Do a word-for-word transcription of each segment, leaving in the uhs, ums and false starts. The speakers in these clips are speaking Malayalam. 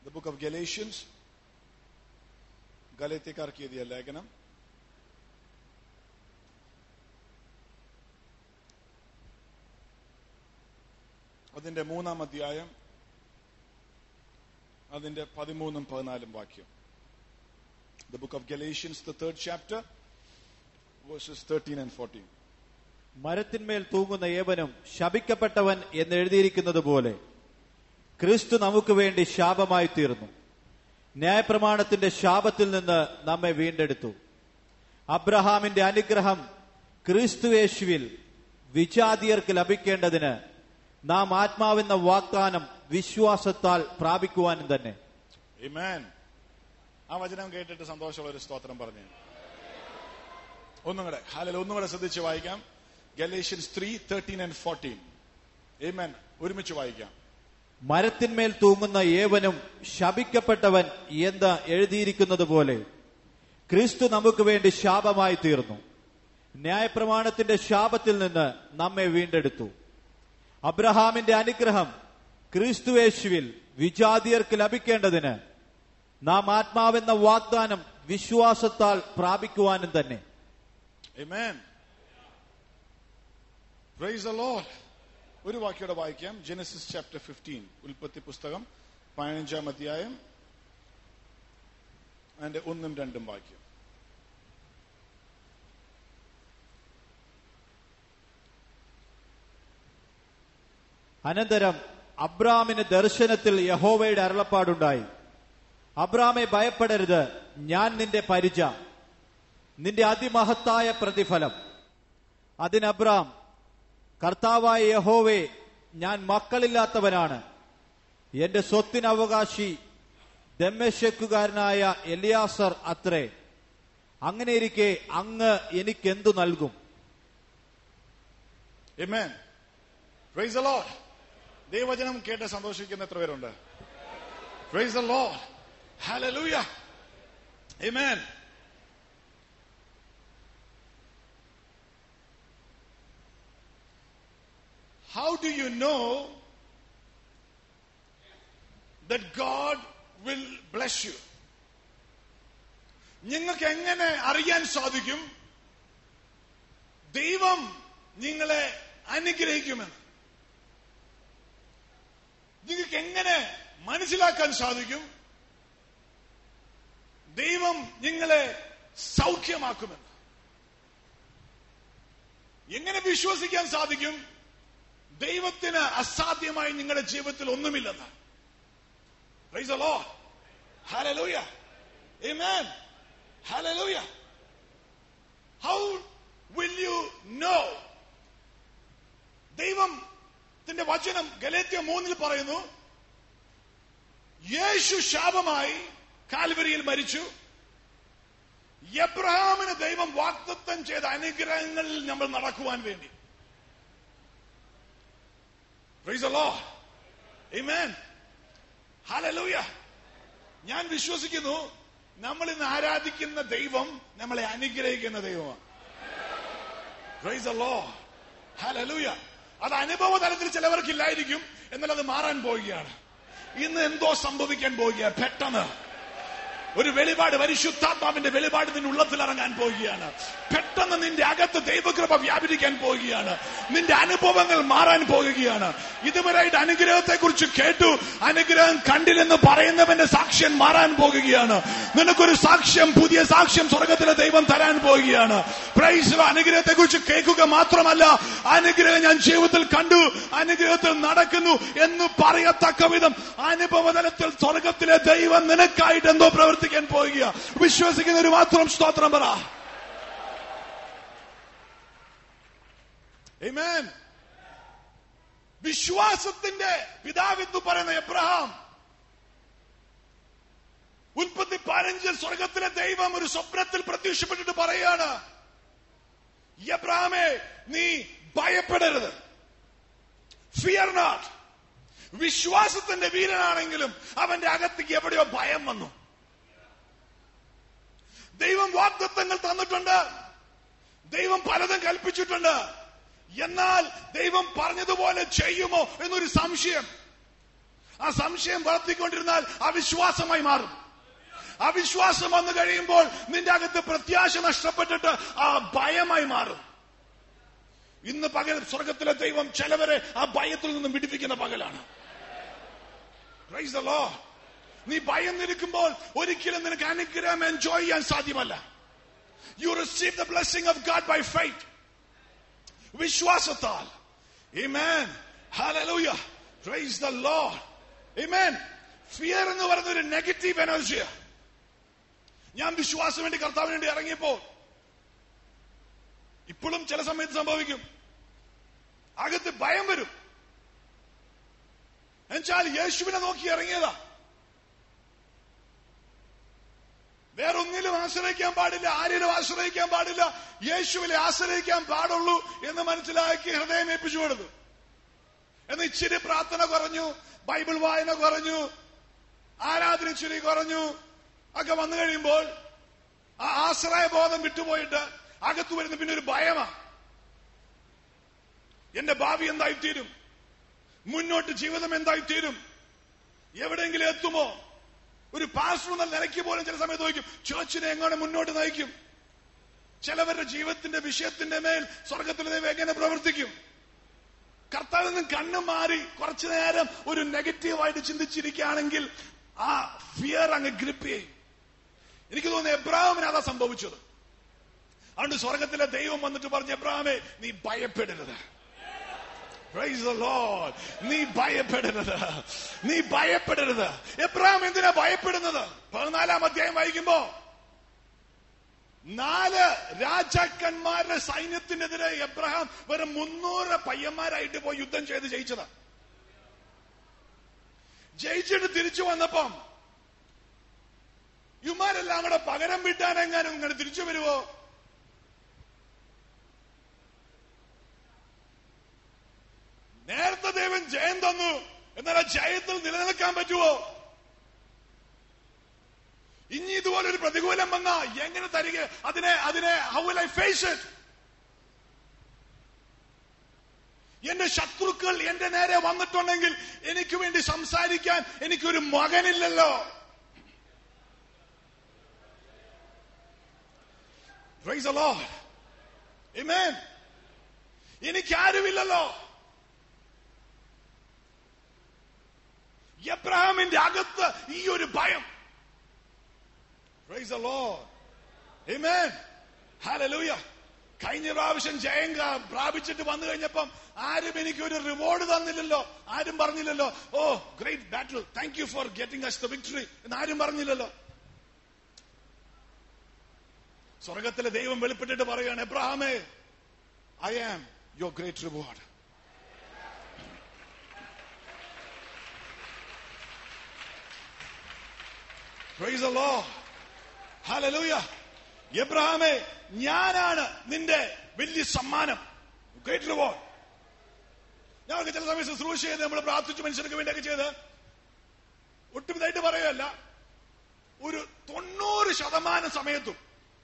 The book of Galatians, ഗലാത്യക്കാർക്ക് എഴുതിയ ലേഖനം അതിന്റെ മൂന്നാം അധ്യായം അതിന്റെ പതിമൂന്നും പതിനാലും വാക്യം. The book of Galatians, the third chapter, verses thirteen and fourteen. മരത്തിന്മേൽ തൂങ്ങുന്ന ഏവനും ശപിക്കപ്പെട്ടവൻ എന്ന് എഴുതിയിരിക്കുന്നത് പോലെ ക്രിസ്തു നമുക്ക് വേണ്ടി ശാപമായി തീർന്നു. ന്യായപ്രമാണത്തിന്റെ ശാപത്തിൽ നിന്ന് നമ്മെ വീണ്ടെടുത്തു. അബ്രഹാമിന്റെ അനുഗ്രഹം ക്രിസ്തുയേശുവിൽ വിജാതിയർക്ക് ലഭിക്കേണ്ടതിന് നാം ആത്മാവെന്ന വാഗ്ദാനം വിശ്വാസത്താൽ പ്രാപിക്കുവാനും തന്നെ. ആമേൻ. ആ വചനം കേട്ടിട്ട് സന്തോഷമുള്ള ഒരു സ്തോത്രം പറഞ്ഞു. ഒന്നും കൂടെ ഹല്ലേലൂയ, ഒന്നും കൂടെ ശ്രദ്ധിച്ച് വായിക്കാം. Galatians three thirteen and fourteen. ആമേൻ. ഒരുമിച്ച് വായിക്കാം. മരത്തിന്മേൽ തൂങ്ങുന്ന ഏവനും ശപിക്കപ്പെട്ടവൻ എന്ന് എഴുതിയിരിക്കുന്നത് പോലെ ക്രിസ്തു നമുക്ക് വേണ്ടി ശാപമായി തീർന്നു. ന്യായപ്രമാണത്തിന്റെ ശാപത്തിൽ നിന്ന് നമ്മെ വീണ്ടെടുത്തു. അബ്രഹാമിന്റെ അനുഗ്രഹം ക്രിസ്തുയേശുവിൽ വിജാതിയർക്ക് ലഭിക്കേണ്ടതിന് നാം ആത്മാവെന്ന വാഗ്ദാനം വിശ്വാസത്താൽ പ്രാപിക്കുവാനും തന്നെ. ആമേൻ. Praise the lord. ഒരു വാക്യോടെ വായിക്കാം. ജെനസിസ് ചാപ്റ്റർ ഫിഫ്റ്റീൻ, ഉൽപ്പത്തി പുസ്തകം പതിനഞ്ചാം അധ്യായം അതിന്റെ ഒന്നും രണ്ടും വാക്യം. അനന്തരം അബ്രാമിന് ദർശനത്തിൽ യഹോവയുടെ അരുളപ്പാടുണ്ടായി, അബ്രാമെ ഭയപ്പെടരുത്, ഞാൻ നിന്റെ പരിച, നിന്റെ അതിമഹത്തായ പ്രതിഫലം. അതിന് അബ്രാം, കർത്താവായ യഹോവേ, ഞാൻ മക്കളില്ലാത്തവനാണ്, എന്റെ സ്വത്തിന് അവകാശി ദമ്മേശക്കുകാരനായ എലിയാസർ അത്രേ, അങ്ങനെയിരിക്കെ അങ്ങ് എനിക്കെന്തു നൽകും? ആമേൻ. Praise the lord. ദൈവവചനം കേട്ട് സന്തോഷിക്കുന്ന എത്ര പേരുണ്ട്? Praise the lord. ഹല്ലേലൂയ. ആമേൻ. How do you know that God will bless you? നിങ്ങൾക്ക് എങ്ങനെ അറിയാൻ സാധിക്കും ദൈവം നിങ്ങളെ അനുഗ്രഹിക്കുമെന്ന്? നിങ്ങൾക്ക് എങ്ങനെ മനസ്സിലാക്കാൻ സാധിക്കും ദൈവം നിങ്ങളെ സൗഖ്യമാക്കുമെന്ന്? എങ്ങനെ വിശ്വസിക്കാൻ സാധിക്കും ദൈവത്തിന് അസാധ്യമായി നിങ്ങളുടെ ജീവിതത്തിൽ ഒന്നുമില്ലെന്ന്? Praise the lord. ഹല്ലേലൂയ. ആമേൻ. ഹല്ലേലൂയ. How will you know? ദൈവത്തിന്റെ വചനം ഗലാത്യ മൂന്നിൽ പറയുന്നു, യേശു ശാപമായി കാൽവരിയിൽ മരിച്ചു. എബ്രഹാമിന് ദൈവം വാഗ്ദത്തം ചെയ്ത അനുഗ്രഹങ്ങളിൽ നമ്മൾ നടക്കുവാൻ വേണ്ടി. Praise the Lord. Amen. Hallelujah. ഞാൻ വിശ്വസിക്കുന്നു നമ്മൾ ഇന്ന് ആരാധിക്കുന്ന ദൈവം നമ്മളെ അനുഗ്രഹിക്കുന്ന ദൈവമാണ്. Praise the Lord. Hallelujah. അത് അനുഭവ തലത്തിൽ ചിലവർക്കില്ലായിരിക്കും, എന്നാൽ അത് മാറാൻ പോവുകയാണ്. ഇന്ന് എന്തോ സംഭവിക്കാൻ പോവുകയാണ്. പെട്ടെന്ന് ഒരു വെളിപാട്, പരിശുദ്ധാത്മാവിന്റെ വെളിപാട് നിന്റെ ഉള്ളത്തിൽ ഇറങ്ങാൻ പോവുകയാണ്. പെട്ടെന്ന് നിന്റെ അകത്ത് ദൈവകൃപ വ്യാപരിക്കാൻ പോവുകയാണ്. നിന്റെ അനുഭവങ്ങൾ മാറാൻ പോകുകയാണ്. ഇതുവരെയായിട്ട് അനുഗ്രഹത്തെ കുറിച്ച് കേട്ടു, അനുഗ്രഹം കണ്ടില്ലെന്ന് പറയുന്നവന്റെ സാക്ഷ്യം മാറാൻ പോകുകയാണ്. നിനക്കൊരു സാക്ഷ്യം, പുതിയ സാക്ഷ്യം സ്വർഗത്തിലെ ദൈവം തരാൻ പോവുകയാണ്. പ്രൈസ്. അനുഗ്രഹത്തെ കുറിച്ച് കേൾക്കുക മാത്രമല്ല, അനുഗ്രഹം ഞാൻ ജീവിതത്തിൽ കണ്ടു, അനുഗ്രഹത്തിൽ നടക്കുന്നു എന്ന് പറയത്തക്ക വിധം അനുഭവതലത്തിൽ സ്വർഗത്തിലെ ദൈവം നിനക്കായിട്ട് എന്തോ പ്രവർത്തിക്കാൻ പോവുക. വിശ്വസിക്കുന്നവർ മാത്രം സ്തോത്രം പറ. ആമേൻ. വിശ്വാസത്തിന്റെ പിതാവെന്ന് പറയുന്ന എബ്രഹാം, ഉൽപ്പത്തി പതിനഞ്ചിൽ സ്വർഗത്തിലെ ദൈവം ഒരു സ്വപ്നത്തിൽ പ്രത്യക്ഷപ്പെട്ടിട്ട് പറയാണ്, എബ്രഹാമേ, നീ ഭയപ്പെടരുത്, ഫിയർ നോട്ട്. വിശ്വാസത്തിന്റെ വീരനാണെങ്കിലും അവന്റെ അകത്തേക്ക് എവിടെയോ ഭയം വന്നു. ദൈവം വാഗ്ദത്തങ്ങൾ തന്നിട്ടുണ്ട്, ദൈവം പലതും കൽപ്പിച്ചിട്ടുണ്ട്, എന്നാൽ ദൈവം പറഞ്ഞതുപോലെ ചെയ്യുമോ എന്നൊരു സംശയം. ആ സംശയം വളർത്തിക്കൊണ്ടിരുന്നാൽ അവിശ്വാസമായി മാറും. അവിശ്വാസം വന്നു കഴിയുമ്പോൾ നിന്റെ അകത്ത് പ്രത്യാശ നഷ്ടപ്പെട്ടിട്ട് ആ ഭയമായി മാറും. ഇന്ന് പകൽ സ്വർഗത്തിലെ ദൈവം ചിലവരെ ആ ഭയത്തിൽ നിന്നും വിടിപ്പിക്കുന്ന പകലാണ്. Praise the lord. നീ ഭയന്നിരിക്കുമ്പോൾ ഒരിക്കലും നിനക്ക് അനുഗ്രഹം എൻജോയ് ചെയ്യാൻ സാധ്യമല്ല. You receive the blessing of God by faith. വിശ്വാസത്താൽ. ആമേൻ. ഹല്ലേലൂയ. Praise the lord. ആമേൻ. ഫിയർ എന്ന് പറയുന്ന ഒരു നെഗറ്റീവ് എനർജിയാണ്. ഞാൻ വിശ്വാസം വേണ്ടി കർത്താവിന് വേണ്ടി ഇറങ്ങിയപ്പോൾ ഇപ്പോഴും ചില സമയത്ത് സംഭവിക്കും, അകത്ത് ഭയം വരും. എന്നുവെച്ചാൽ യേശുവിനെ നോക്കി ഇറങ്ങിയതാ. വേറൊന്നിലും ആശ്രയിക്കാൻ പാടില്ല, ആരിലും ആശ്രയിക്കാൻ പാടില്ല, യേശുവിലെ ആശ്രയിക്കാൻ പാടുള്ളൂ എന്ന് മനസ്സിലാക്കി ഹൃദയം ഏൽപ്പിച്ചു കൊടുത്തു. എന്ന് ഇച്ചിരി പ്രാർത്ഥന കുറഞ്ഞു, ബൈബിൾ വായന കുറഞ്ഞു, ആരാധന ഇച്ചിരി കുറഞ്ഞു ഒക്കെ വന്നു കഴിയുമ്പോൾ ആ ആശ്രയബോധം വിട്ടുപോയിട്ട് അകത്തു വരുന്ന പിന്നെ ഒരു ഭയമാ. എന്റെ ഭാവി എന്തായിത്തീരും, മുന്നോട്ട് ജീവിതം എന്തായിത്തീരും, എവിടെയെങ്കിലും എത്തുമോ? ഒരു പാസ്റ്റർ എന്ന നിലയ്ക്ക് പോലും ചില സമയത്ത് ചോദിക്കും, ചർച്ചിനെ എങ്ങനെ മുന്നോട്ട് നയിക്കും? ചിലവരുടെ ജീവിതത്തിന്റെ വിഷയത്തിന്റെ മേൽ സ്വർഗത്തിലെ ദൈവം എങ്ങനെ പ്രവർത്തിക്കും? കർത്താവിൽ നിന്ന് കണ്ണു മാറി കുറച്ചു നേരം ഒരു നെഗറ്റീവായിട്ട് ചിന്തിച്ചിരിക്കുകയാണെങ്കിൽ ആ ഫിയർ അങ്ങ് ഗ്രിപ്പ് ചെയ്യും. എനിക്ക് തോന്നുന്നു എബ്രാഹിമിന് അതാ സംഭവിച്ചത്. അതുകൊണ്ട് സ്വർഗത്തിലെ ദൈവം വന്നിട്ട് പറഞ്ഞു, എബ്രാഹിമേ നീ ഭയപ്പെടരുത്. Praise the Lord. നീ ഭയപ്പെടരുത്, നീ ഭയപ്പെടരുത്. എബ്രാഹിം എന്തിനാ ഭയപ്പെടുന്നത്? പതിനാലാം അധ്യായം വായിക്കുമ്പോ നാല് രാജാക്കന്മാരുടെ സൈന്യത്തിനെതിരെ എബ്രഹാം വെറും മുന്നൂറ് പയ്യന്മാരായിട്ട് പോയി യുദ്ധം ചെയ്ത് ജയിച്ചതാ. ജയിച്ചിട്ട് തിരിച്ചു വന്നപ്പം ഇവന്മാരെല്ലാം കൂടെ പകരം വീട്ടാനെങ്ങാനും ഇങ്ങനെ തിരിച്ചു വരുവോ? നേരത്തെ ദൈവം ജയം തന്നു, എന്നാൽ ആ ജയത്തിൽ നിലനിൽക്കാൻ പറ്റുമോ? ഇനി ഇതുപോലൊരു പ്രതികൂലം വന്നാ എങ്ങനെ തരിക? അതിനെ അതിനെ how will I face it? എന്റെ ശത്രുക്കൾ എന്റെ നേരെ വന്നിട്ടുണ്ടെങ്കിൽ എനിക്ക് വേണ്ടി സംസാരിക്കാൻ എനിക്കൊരു മകനില്ലല്ലോ. Praise the Lord. Amen. എനിക്കാരുമില്ലല്ലോ. എബ്രഹാമിന്റെ അകത്ത് ഈ ഒരു ഭയം. Praise the Lord. Amen. Hallelujah. കഴിഞ്ഞ പ്രാവശ്യം ജയം പ്രാപിച്ചിട്ട് വന്നു കഴിഞ്ഞപ്പം ആരും എനിക്ക് ഒരു റിവാർഡ് തന്നില്ലല്ലോ, ആരും പറഞ്ഞില്ലല്ലോ, oh great battle, thank you for getting us the victory എന്ന് ആരും പറഞ്ഞില്ലല്ലോ. സ്വർഗത്തിലെ ദൈവം വെളിപ്പെട്ടിട്ട് പറയുകയാണ്, എബ്രഹാമേ, I am your great reward. Praise the Lord. Hallelujah. എബ്രഹാമേ, ഞാനാണ് നിന്റെ വലിയ സമ്മാനം, ഗ്രേറ്റ് റിവാർഡ്. ഞങ്ങൾക്ക് ചില സമയം ശുശ്രൂഷ ചെയ്ത് നമ്മൾ പ്രാർത്ഥിച്ചു മനുഷ്യർക്ക് വേണ്ടിയൊക്കെ ചെയ്ത് ഒട്ടും ഇതായിട്ട് പറയുകയല്ല, ഒരു തൊണ്ണൂറ് ശതമാനം സമയത്തും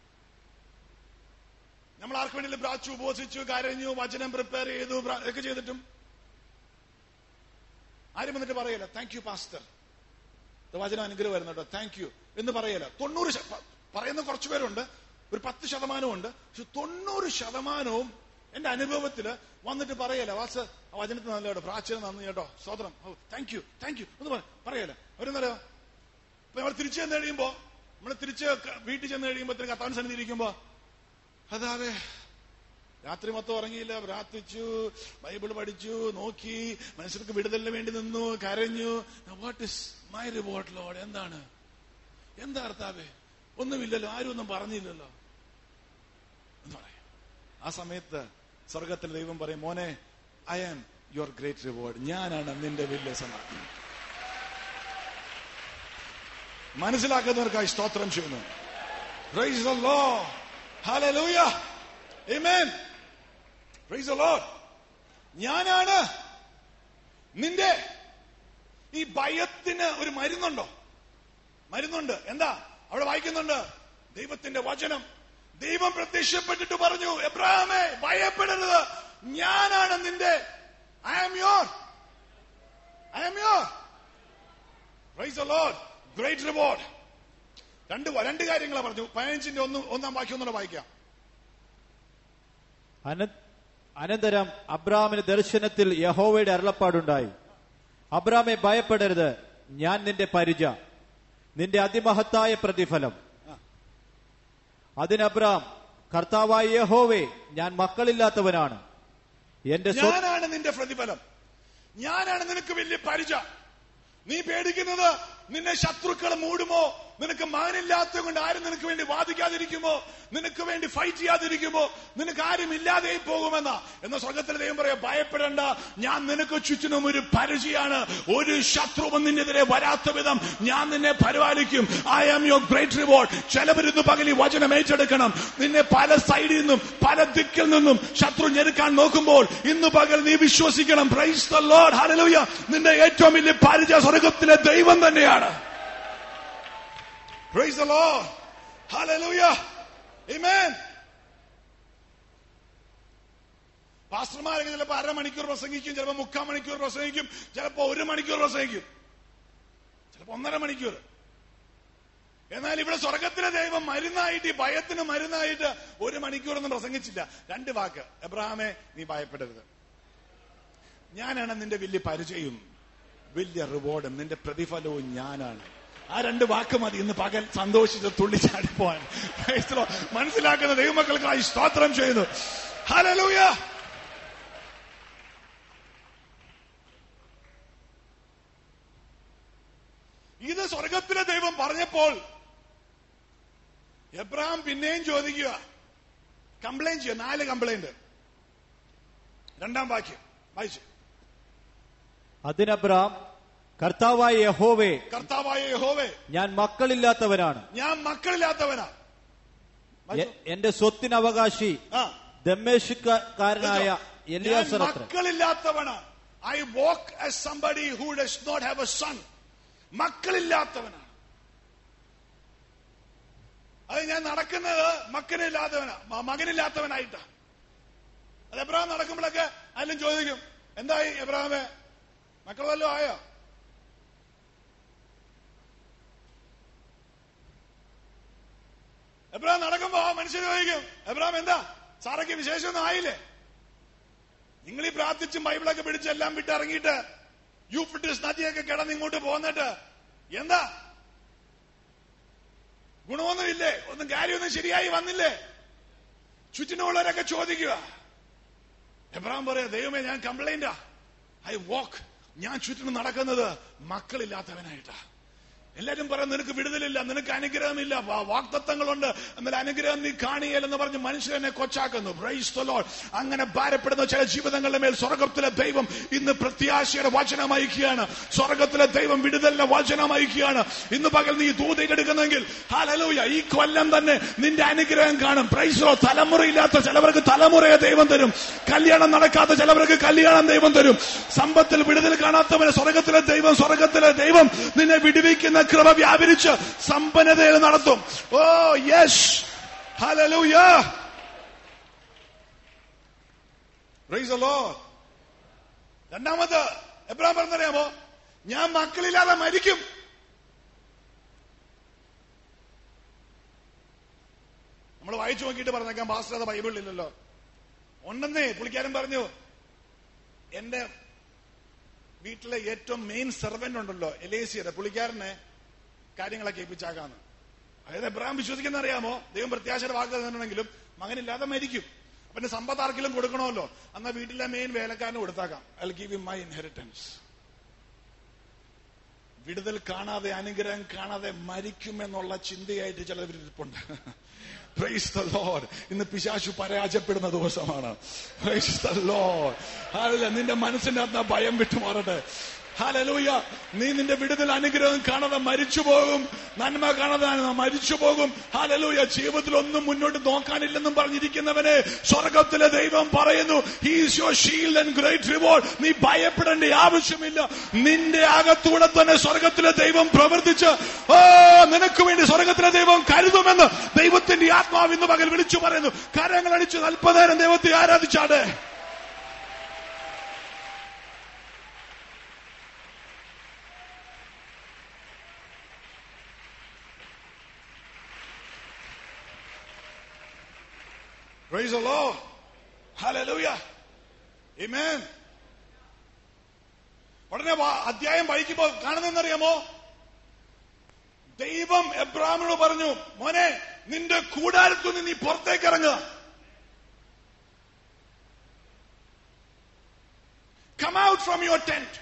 നമ്മൾ ആർക്ക് വേണ്ടിയും പ്രാർത്ഥിച്ചു, ഉപവസിച്ചു, കരഞ്ഞു, വചനം പ്രിപ്പയർ ചെയ്തു ഒക്കെ ചെയ്തിട്ടും ആരും വന്നിട്ട് പറയല താങ്ക് യു പാസ്റ്റർ, വചനം അനുഗ്രഹം വരുന്നു കേട്ടോ, താങ്ക് യു എന്ന് പറയല. തൊണ്ണൂറ് പറയുന്ന കുറച്ചു പേരുണ്ട്, ഒരു പത്ത് ശതമാനവും ഉണ്ട്. പക്ഷെ തൊണ്ണൂറ് ശതമാനവും എന്റെ അനുഭവത്തില് വന്നിട്ട് പറയല, വാസ വചനത്തിന് നല്ല കേട്ടോ, പ്രാചീനം നന്ദി കേട്ടോ, സ്വതന്ത്രം, താങ്ക് യു താങ്ക് യു എന്ന് പറയല. അവരെന്നറിയോ, ഇപ്പൊ നമ്മൾ തിരിച്ചു ചെന്ന് കഴിയുമ്പോ, നമ്മൾ തിരിച്ച് വീട്ടിൽ ചെന്ന് കഴിയുമ്പോ കർത്താവിന്റെ സന്നിധി ഇരിക്കുമ്പോ, അതാവേ രാത്രി മൊത്തം ഉറങ്ങിയില്ല, പ്രാർത്ഥിച്ചു, ബൈബിൾ പഠിച്ചു, നോക്കി, മനുഷ്യർക്ക് വിടുതലിന് വേണ്ടി നിന്നു, കരഞ്ഞു. What is my reward lord? എന്താണ് എന്താ കർത്താവേ? ഒന്നുമില്ലല്ലോ, ആരും ഒന്നും പറഞ്ഞില്ലല്ലോ എന്ന് പറയും. ആ സമയത്ത് സ്വർഗത്തിൽ ദൈവം പറയും, മോനെ, I am your great reward. ഞാനാണ് നിന്റെ വലിയ സമ്മാനം. മനസ്സിലാക്കുന്നവർക്കായി സ്തോത്രം ചെയ്യുന്നു. Praise the lord. ഹല്ലേലൂയ. ആമേൻ. Praise the lord. ഞാനാണ് നിന്റെ ഈ ഭയത്തിന് ഒരു മരുന്നുണ്ടോ? മരുന്നുണ്ട്. എന്താ അവിടെ വായിക്കുന്നുണ്ട്? ദൈവത്തിന്റെ വചനം. ദൈവം പ്രത്യക്ഷപ്പെട്ടിട്ട് പറഞ്ഞു, എബ്രഹാമേ, ഭയപ്പെടരുത്, ഞാനാണ് നിന്റെ, I am your, I am your Praise the Lord. Great reward. രണ്ട് രണ്ട് കാര്യങ്ങളാണ് പറഞ്ഞു. പതിനഞ്ചിന്റെ ഒന്ന് ഒന്നാം വാക്യം ഒന്നുകൂടെ വായിക്കാം. അനന്തരം അബ്രാമിന് ദർശനത്തിൽ യഹോവയുടെ അരുളപ്പാടുണ്ടായി, അബ്രാമെ ഭയപ്പെടരുത്, ഞാൻ നിന്റെ പരിച, നിന്റെ അതിമഹത്തായ പ്രതിഫലം. അതിന് അബ്രാം, കർത്താവായ യഹോവേ, ഞാൻ മക്കളില്ലാത്തവനാണ്, എന്റെ ഞാനാണ് നിന്റെ പ്രതിഫലം, ഞാനാണ് നിനക്ക് വലിയ പരിച. നീ പേടിക്കുന്നത് നിന്നെ ശത്രുക്കൾ മൂടുമോ, നിനക്ക് മകനില്ലാത്തത് കൊണ്ട് ആരും നിനക്ക് വേണ്ടി വാദിക്കാതിരിക്കുമോ, നിനക്ക് വേണ്ടി ഫൈറ്റ് ചെയ്യാതിരിക്കുമോ, നിനക്ക് ആരും ഇല്ലാതെ പോകുമെന്ന. എന്ന സ്വർഗത്തിലെ ദൈവം പറയാ, ഭയപ്പെടേണ്ട, ഞാൻ നിനക്ക് ചുറ്റിനും ഒരു പരിചയാണ്, ഒരു ശത്രുവും നിന്നെതിരെ വരാത്ത വിധം ഞാൻ നിന്നെ പരിപാലിക്കും. I am your great reward. ചിലവരിന്ന് പകൽ ഈ വചനം ഏറ്റെടുക്കണം. നിന്നെ പല സൈഡിൽ നിന്നും പല ദിക്കിൽ നിന്നും ശത്രു ഞെരുക്കാൻ നോക്കുമ്പോൾ ഇന്ന് പകൽ നീ വിശ്വസിക്കണം. Praise the lord. ഹല്ലേലൂയ. നിന്റെ ഏറ്റവും വലിയ പരിച സ്വർഗത്തിലെ ദൈവം തന്നെയാണ്. Praise the Lord. Hallelujah. Amen. പാസ്റ്റർമാരൊക്കെ ചിലപ്പോൾ അരമണിക്കൂർ പ്രസംഗിക്കും, ചിലപ്പോൾ മുക്കാൽ മണിക്കൂർ പ്രസംഗിക്കും, ചിലപ്പോൾ ഒരു മണിക്കൂർ പ്രസംഗിക്കും, ചിലപ്പോൾ ഒന്നര മണിക്കൂർ. എന്നാൽ ഇവിടെ സ്വർഗത്തിലെ ദൈവം മരുന്നായിട്ട്, ഈ ഭയത്തിന് മരുന്നായിട്ട് ഒരു മണിക്കൂറൊന്നും പ്രസംഗിച്ചില്ല. രണ്ട് വാക്ക്, എബ്രഹാമേ നീ ഭയപ്പെടരുത്, ഞാനാണ് നിന്റെ വലിയ പരിചയം, വലിയ റിവാർഡും, നിന്റെ പ്രതിഫലവും ഞാനാണ്. ആ രണ്ട് വാക്ക് മതി ഇന്ന് പകൽ സന്തോഷിച്ച് തുള്ളിച്ചാടിപ്പോവാൻ. മനസ്സിലാക്കുന്ന ദൈവമക്കൾക്കായി സ്തോത്രം ചെയ്യുന്നു. ഹല്ലേലൂയ. ഇത് സ്വർഗത്തിലെ ദൈവം പറഞ്ഞപ്പോൾ എബ്രഹാം പിന്നെയും ചോദിക്കുക, കംപ്ലൈന്റ് ചെയ്യുക. നാല് കംപ്ലൈന്റ്. രണ്ടാം വാക്യം വായിച്ചു. അതിന് അബ്രാം, കർത്താവായ യഹോവേ, കർത്താവായ യഹോവേ, ഞാൻ മക്കളില്ലാത്തവനാണ്, ഞാൻ മക്കളില്ലാത്തവനാ, എന്റെ സ്വത്തിന് അവകാശി ദമ്മേശുകാരനായ എലിയാസർ അത്രേ. മക്കളില്ലാത്തവനാ. I walk as somebody who does not have a son. മക്കളില്ലാത്തവനാണ്. അത് ഞാൻ നടക്കുന്നത് മക്കനില്ലാത്തവനാ, മകനില്ലാത്തവനായിട്ടാ. അത് എബ്രഹാം നടക്കുമ്പോഴൊക്കെ ആരും ചോദിക്കും, എന്തായി എബ്രഹാമേ, മക്കളല്ലോ ആയോ? എബ്രഹാം നടക്കുമ്പോ മനുഷ്യർ ചോദിക്കും, എബ്രഹാം എന്താ സാറയ്ക്ക് വിശേഷമൊന്നും ആയില്ലേ? നിങ്ങൾ ഈ പ്രാർത്ഥിച്ചും ബൈബിളൊക്കെ പിടിച്ച് എല്ലാം വിട്ടിറങ്ങിയിട്ട് യൂഫ്രട്ടീസ് നദിയൊക്കെ കിടന്ന് ഇങ്ങോട്ട് പോന്നിട്ട് എന്താ ഗുണമൊന്നുമില്ലേ? ഒന്നും കാര്യമൊന്നും ശരിയായി വന്നില്ലേ? ചുറ്റിനുള്ളവരൊക്കെ ചോദിക്കുക. എബ്രഹാം പറയാ, ദൈവമേ ഞാൻ കംപ്ലൈന്റാ. ഐ വാക്ക്, ഞാൻ ചുറ്റിനും നടക്കുന്നത് മക്കളില്ലാത്തവനായിട്ടാ. എല്ലാരും പറയാം, നിനക്ക് വിടുതലില്ല, നിനക്ക് അനുഗ്രഹമില്ല, വാഗ്ദത്തങ്ങളുണ്ട്, എന്നാൽ അനുഗ്രഹം നീ കാണിയല്ലെന്ന് പറഞ്ഞ് മനുഷ്യനെ കൊച്ചാക്കുന്നു. Price the Lord. അങ്ങനെ ഭാരപ്പെടുന്ന ചില ജീവിതങ്ങളുടെ മേൽ സ്വർഗത്തിലെ ദൈവം ഇന്ന് പ്രത്യാശയുടെ വചനം അയക്കുകയാണ്. സ്വർഗത്തിലെ ദൈവം വിടുതലിന്റെ വചനം അയക്കുകയാണ്. ഇന്ന് പകൽ നീ ദൂതയെടുക്കുന്നെങ്കിൽ ഹല്ലേലൂയ, ഈ കൊല്ലം തന്നെ നിന്റെ അനുഗ്രഹം കാണും. Praise the Lord. തലമുറയില്ലാത്ത ചിലവർക്ക് തലമുറയെ ദൈവം തരും. കല്യാണം നടക്കാത്ത ചിലവർക്ക് കല്യാണം ദൈവം തരും. സമ്പത്തിൽ വിടുതൽ കാണാത്തവന് സ്വർഗത്തിലെ ദൈവം സ്വർഗത്തിലെ ദൈവം നിന്നെ വിടുവിക്കുന്ന കൃപ വ്യാപരിച്ച് സമ്പന്നതയിൽ നടത്തും. ഓ യെസ്, ഹല്ലേലൂയ, പ്രൈസ് ദി ലോർഡ്. രണ്ടാമത് എബ്രഹാം പറഞ്ഞറിയാമോ, ഞാൻ മക്കളില്ലാതെ മരിക്കും. നമ്മൾ വായിച്ചു നോക്കിയിട്ട് പറഞ്ഞേക്കാം, പാസ്റ്റർ അത് ബൈബിളിലില്ലല്ലോ. ഉണ്ടെന്നേ പുള്ളിക്കാരൻ പറഞ്ഞു, എന്റെ വീട്ടിലെ ഏറ്റവും മെയിൻ സെർവന്റ് ഉണ്ടല്ലോ എലേസിയുടെ, പുള്ളിക്കാരനെ കാര്യങ്ങളൊക്കെ ഏൽപ്പിച്ചാക്കാന്ന്. അതായത് എബ്രഹാം വിശ്വസിക്കുന്ന അറിയാമോ, ദൈവം പ്രത്യാശയുടെ വാഗ്ദാനം തന്നിട്ടുണ്ടെങ്കിലും മകനില്ലാതെ മരിക്കും. അപ്പൊ സമ്പത്ത് ആർക്കെങ്കിലും കൊടുക്കണമല്ലോ, എന്നാ വീട്ടിലെ മെയിൻ വേലക്കാരന് കൊടുത്താക്കാം. I will give him my inheritance. വിടുതൽ കാണാതെ, അനുഗ്രഹം കാണാതെ മരിക്കുമെന്നുള്ള ചിന്തയായിട്ട് ചിലവരിപ്പുണ്ട്. Praise the lord. ഇന്ന് പിശാചു പരാജയപ്പെടുന്ന ദിവസമാണ്. Praise the lord. ഹല്ലേലൂയ. നിന്റെ മനസ്സിന്റെ അകത്ത് ഭയം വിട്ടുമാറട്ടെ. ഹല്ലേലൂയ. നീ നിന്റെ വിടുതൽ അനുഗ്രഹം കാണാതെ മരിച്ചു പോകും, നന്മ കാണാതെ മരിച്ചു പോകും. ഹല്ലേലൂയ. ജീവിതത്തിൽ ഒന്നും മുന്നോട്ട് നോക്കാനില്ലെന്നും പറഞ്ഞിരിക്കുന്നവനെ സ്വർഗത്തിലെ ദൈവം പറയുന്നു, he is your shield and great reward. നീ ഭയപ്പെടേണ്ട ആവശ്യമില്ല. നിന്റെ അകത്തൂടെ തന്നെ സ്വർഗത്തിലെ ദൈവം പ്രവർത്തിച്ച് ഓ നിനക്ക് വേണ്ടി സ്വർഗത്തിലെ ദൈവം കരുതുമെന്ന് ദൈവത്തിന്റെ ആത്മാവ് ഇന്ന് പകൽ വിളിച്ചു പറയുന്നു. കരങ്ങളടിച്ച് നാൽപ്പതിനായിരം ദൈവത്തെ ആരാധിച്ചാടെ. Praise the Lord. Hallelujah. Amen. ഉടനെ അധ്യായം വായിക്കുമ്പോ കാണുന്നറിയാമോ? ദൈവം എബ്രാമിനോട് പറഞ്ഞു, മോനെ നിന്റെ കൂടാരത്തിൽ നിന്ന് നീ പുറത്തേക്ക് ഇറങ്ങുക. Come out from your tent.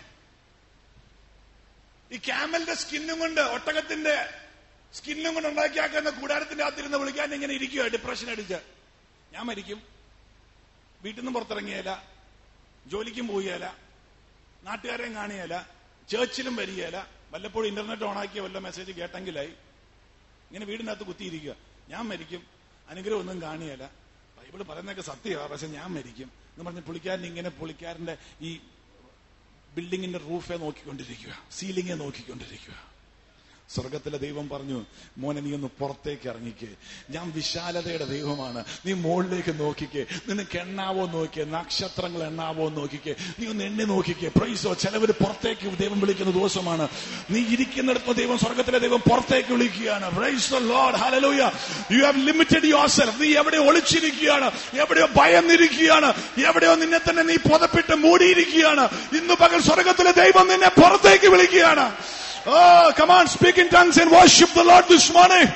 ഈ ക്യാമലിന്റെ സ്കിന്നും കൊണ്ട്, ഒട്ടകത്തിന്റെ സ്കിന്നും കൊണ്ട് ഉണ്ടാക്കിയാക്കുന്ന കൂടാരത്തിന്റെ അകത്തിരുന്ന് വിളിക്കാൻ ഇങ്ങനെ ഇരിക്കുക, ഡിപ്രഷൻ അടിച്ച്. ഞാൻ മരിക്കും, വീട്ടിൽ നിന്നും പുറത്തിറങ്ങിയല്ല, ജോലിക്കും പോവുകയല്ല, നാട്ടുകാരെയും കാണുകയല്ല, ചേർച്ചിലും വരികയല്ല, വല്ലപ്പോഴും ഇന്റർനെറ്റ് ഓണാക്കിയ വല്ല മെസ്സേജ് കേട്ടെങ്കിലായി. ഇങ്ങനെ വീടിനകത്ത് കുത്തിയിരിക്കുക. ഞാൻ മരിക്കും, അനുഗ്രഹം ഒന്നും കാണുകയല്ല, ബൈബിള് പറയുന്നതൊക്കെ സത്യമാണ്, പക്ഷെ ഞാൻ മരിക്കും എന്ന് പറഞ്ഞ് പുള്ളിക്കാരൻ ഇങ്ങനെ പുള്ളിക്കാരന്റെ ഈ ബിൽഡിങ്ങിന്റെ റൂഫെ നോക്കിക്കൊണ്ടിരിക്കുക, സീലിംഗെ നോക്കിക്കൊണ്ടിരിക്കുക. സ്വർഗത്തിലെ ദൈവം പറഞ്ഞു, മോനെ നീ ഒന്ന് പുറത്തേക്ക് ഇറങ്ങിക്കേ, ഞാൻ വിശാലതയുടെ ദൈവമാണ്, നീ മുകളിലേക്ക് നോക്കിക്കേ, നിനക്ക് എണ്ണാവോ നോക്കിക്കേ, നക്ഷത്രങ്ങൾ എണ്ണാവോ നോക്കിക്കേ, നീ ഒന്ന് എണ്ണി നോക്കിക്കേ. പ്രൈസോ, ചിലവര് പുറത്തേക്ക് ദൈവം വിളിക്കുന്ന ദിവസമാണ്. നീ ഇരിക്കുന്നിടത്ത് ദൈവം, സ്വർഗത്തിലെ ദൈവം പുറത്തേക്ക് വിളിക്കുകയാണ്. പ്രൈസ് ദി ലോർഡ്, ഹല്ലേലൂയ. You have limited yourself. നീ എവിടെയോ ഒളിച്ചിരിക്കുകയാണ്, എവിടെയോ ഭയന്നിരിക്കുകയാണ്, എവിടെയോ നിന്നെ തന്നെ നീ പുതപ്പിട്ട് മൂടിയിരിക്കുകയാണ്. ഇന്ന് പകൽ സ്വർഗത്തിലെ ദൈവം നിന്നെ പുറത്തേക്ക് വിളിക്കുകയാണ്. Oh, come on, speak in tongues and worship the Lord this morning.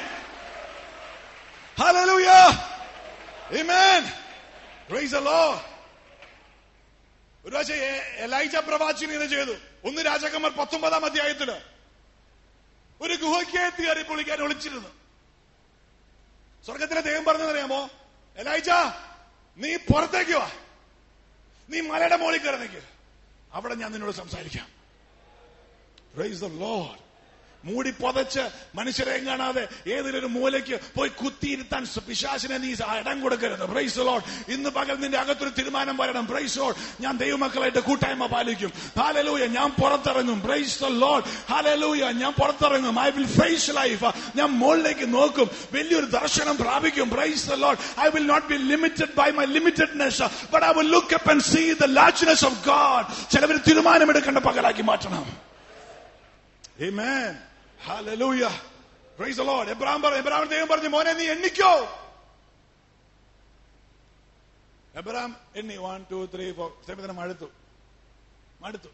Hallelujah. Amen. Praise the Lord. ഒരു പക്ഷേ എലൈജ പ്രവാചകൻ ഇത് ചെയ്തു. ഒന്ന് രാജാക്കന്മാർ പത്തൊമ്പതാം അധ്യായത്തില് ഒരു ഗുഹയ്ക്കകത്ത് കയറി പുള്ളിക്കാൻ ഒളിച്ചിരുന്നു. സ്വർഗത്തിലെ ദൈവം പറഞ്ഞതറിയാമോ? എലൈജ, നീ പുറത്തേക്ക് വാ, നീ മലയുടെ മുകളിൽ കയറി നിൽക്കുക, അവിടെ ഞാൻ നിന്നോട് സംസാരിക്കാം. Praise the Lord. മൂടി പൊതച്ച് മനുഷ്യരെയും കാണാതെ ഏതൊരു മൂലയ്ക്ക് പോയി കുത്തിയിരുത്താൻ പിശാചിനെ നീ ഇടം കൊടുക്കരുത്. Praise the lord. ഇന്ന് പകൽ നിന്റെ അകത്തൊരു തീരുമാനം വരണം. Praise the lord. ഞാൻ ദൈവമക്കളായിട്ട് കൂട്ടായ്മ പാലിക്കും. ഹല്ലേലൂയ. ഞാൻ പുറത്തിറങ്ങും. Praise the lord. ഹല്ലേലൂയ. ഞാൻ പുറത്തിറങ്ങും. I will face life. ഞാൻ മുകളിലേക്ക് നോക്കും, വലിയൊരു ദർശനം പ്രാപിക്കും. Praise the lord. I will not be limited by my limitedness, but I will look up and see the largeness of God. ചിലവർ തീരുമാനമെടുക്കേണ്ട പകലാക്കി മാറ്റണം. Amen. Hallelujah. Praise the Lord. Abraham പറഞ്ഞു, എബ്രാം ദൈവം പറഞ്ഞു, മോനെ നീ എണ്ണിക്കോ. എബ്രാം എണ്ണി വൺ ടു ത്രീ ഫോർ സമയത്തിന് മടുത്തു മടുത്തു